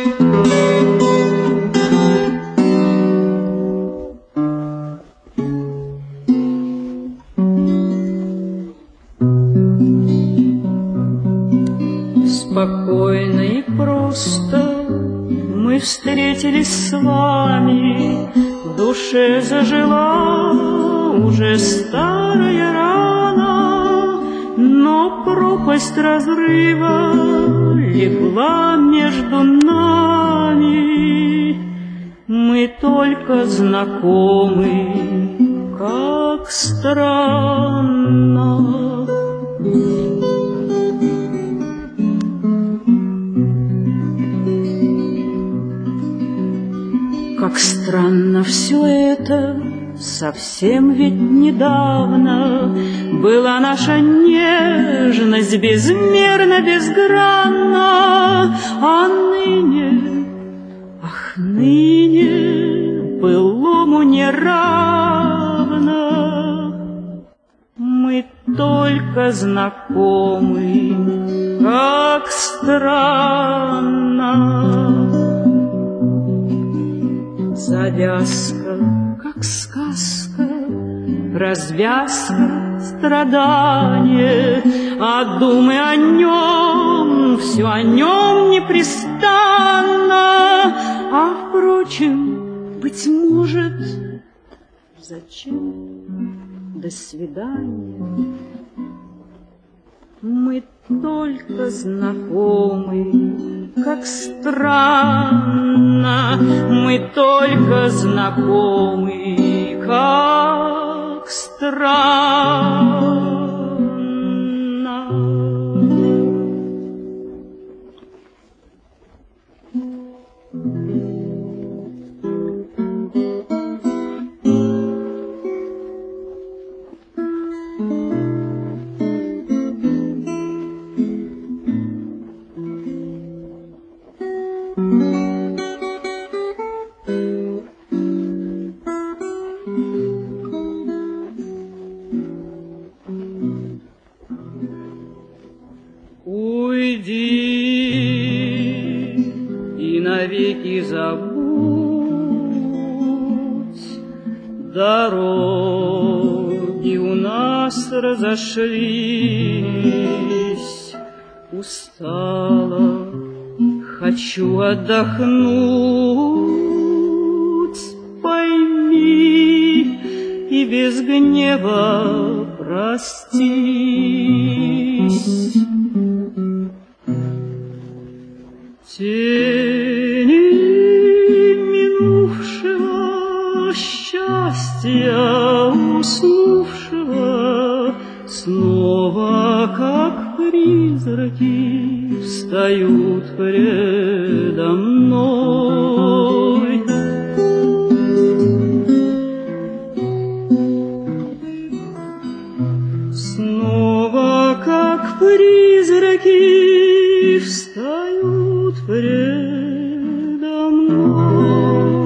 Спокойно и просто мы встретились с вами, в душе зажила уже старая рана, но пропасть разрыва легла между нами. Мы только знакомы, как странно. Как странно все это, совсем ведь недавно была наша нежность безмерно, безгранна, а ныне, ах, ныне былому не равно. Мы только знакомы, как странно. Завязка, как сказка, развязка, страдание, а думы о нем, все о нем непрестанно. А впрочем, быть может, зачем? До свидания. Мы только знакомы, как странно. Мы только знакомы, как странно. Уйди и навеки забудь, дороги у нас разошлись. Устала, хочу отдохнуть, пойми и без гнева простись. Тени минувшего счастья, уснувшего, снова, как призраки, встают предо мной. Снова, как призраки, встают предо мной.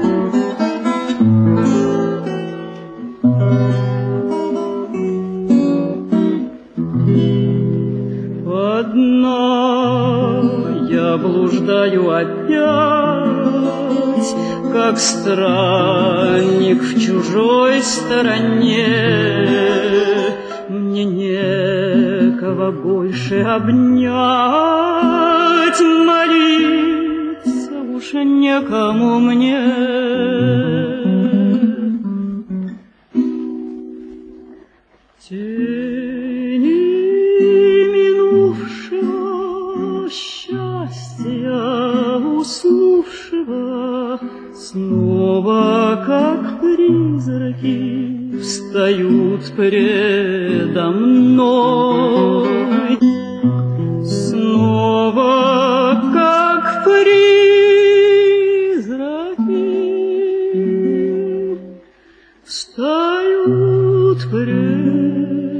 Одна я блуждаю опять, как странник в чужой стороне. Мне некого больше обнять, молиться уж некому мне. Тени минувшего счастья, уснувшего, снова, как призраки, встают предо мной. Снова, как призраки, встают предо мной.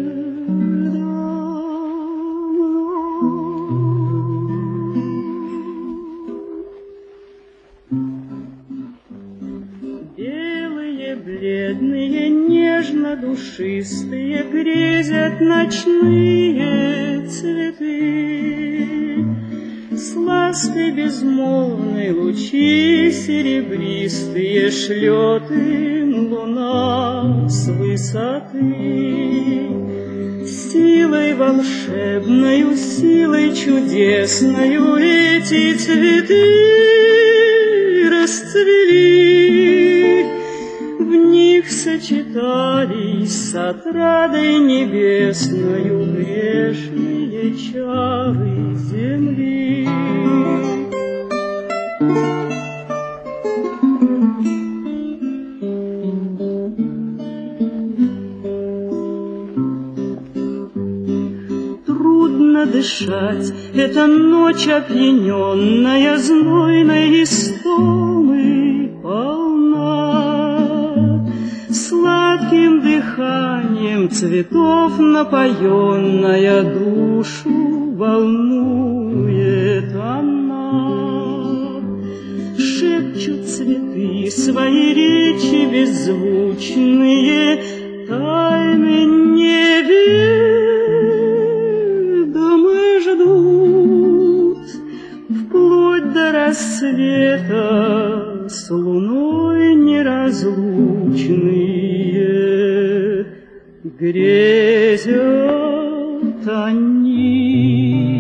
Белые, бледные, нежно-душистые грезят ночные цветы. С лаской безмолвной лучи серебристые шлет им луна с высоты. Силой волшебною, силой чудесною эти цветы расцвели. В них сочетались с отрадой небесною грешные чары земли. Трудно дышать, эта ночь опьяненная знойной истомы полна. Сладким дыханием цветов напоенная душу волнует она. Шепчут цветы свои речи беззвучные, тайны неведомы ждут. Вплоть до рассвета с луной неразлучные грезят они.